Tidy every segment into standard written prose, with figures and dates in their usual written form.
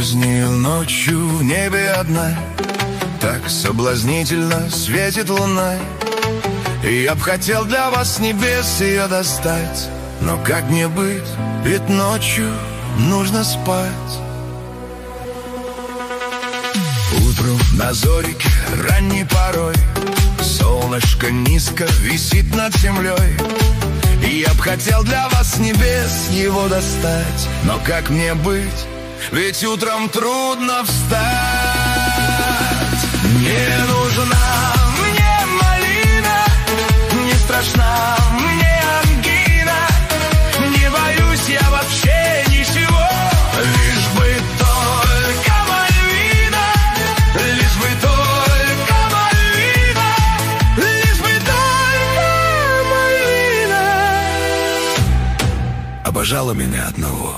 Позднею ночью в небе одна, так соблазнительно светит луна. И я б хотел для вас с небес ее достать, но как мне быть, ведь ночью нужно спать. Утром на зорике ранней порой солнышко низко висит над землей. И я б хотел для вас с небес его достать, но как мне быть, ведь утром трудно встать. Не нужна мне малина, не страшна мне ангина, не боюсь я вообще ничего, лишь бы только Мальвина, лишь бы только Мальвина, лишь бы только Мальвина обожала меня одного.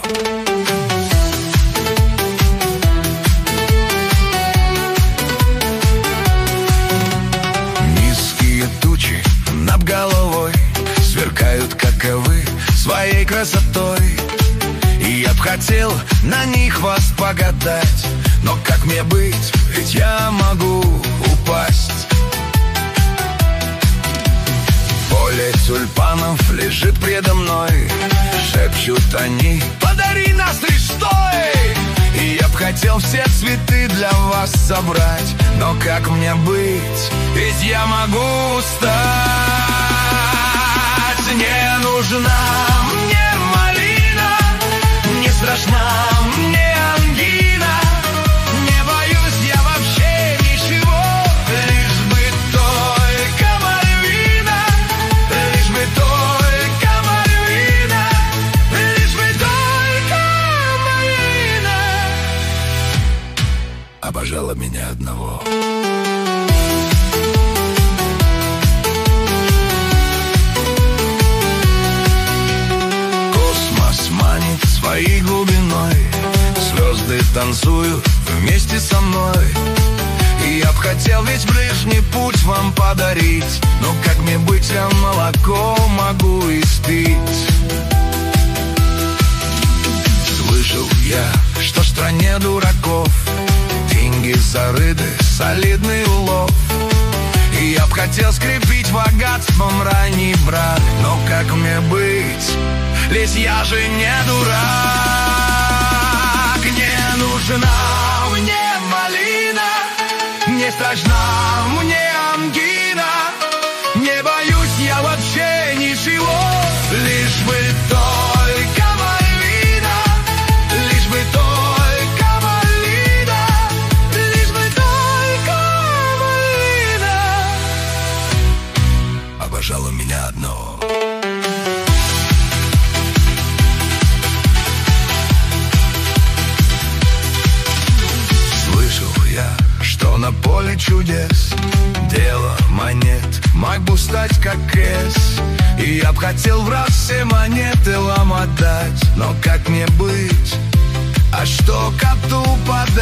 Над головой сверкают, как и вы, своей красотой. И я б хотел на них вас погадать, но как мне быть, ведь я могу упасть. Поле тюльпанов лежит предо мной, шепчут они: подари нас лишь стой. И я б хотел все цветы для вас собрать, но как мне быть, ведь я могу устать. Не нужна мне малина, не страшна мне ангина, не боюсь я вообще ничего, лишь бы только Мальвина, лишь бы только Мальвина, лишь бы только Мальвина обожала меня одного. Своей глубиной звезды танцуют вместе со мной. И я б хотел весь ближний путь вам подарить, но как мне быть, я молоко могу испить. Слышал я, что в стране дураков деньги зарыты, солидный улов. И я б хотел скрепить богатством ранний брак, но как мне быть, ведь я же не дурак. Не нужна мне малина, не страшна мне ангина, не боюсь я вообще ничего, лишь бы только Мальвина, лишь бы только Мальвина, лишь бы только Мальвина обожала меня одного. Что на поле чудес дело монет мог бы стать как Эс. И я б хотел в раз все монеты вам отдать, но как мне быть, а что коту подать?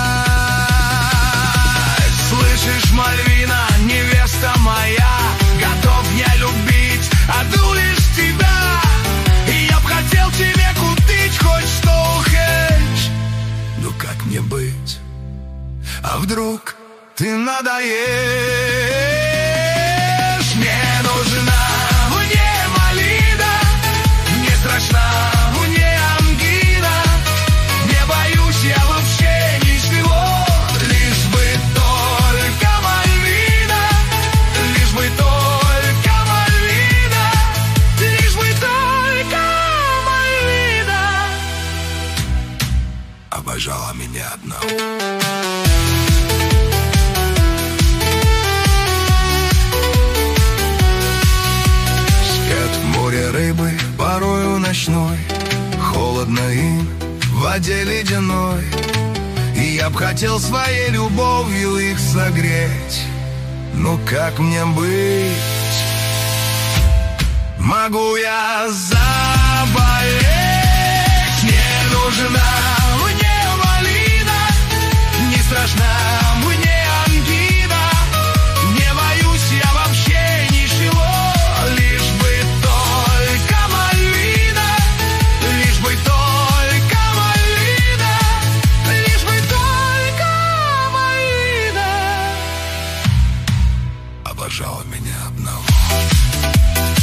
Слышишь, Мальвина, невеста моя, готов я любить одну лишь тебя. И я б хотел тебе купить хоть Стоунхендж, ну как мне быть? А вдруг ты надоешь? Не нужна мне малина, не страшна мне ангина, не боюсь я вообще ничего, лишь бы только Мальвина, лишь бы только Мальвина, лишь бы только Мальвина обожала меня одного. Рыбы порою ночной, холодно им в воде ледяной. И я б хотел своей любовью их согреть, ну как мне быть? Могу я заболеть? Не нужна мне малина, не страшна мне ангина, не боюсь я вообще ничего, лишь бы только Мальвина, лишь бы только Мальвина, лишь одного.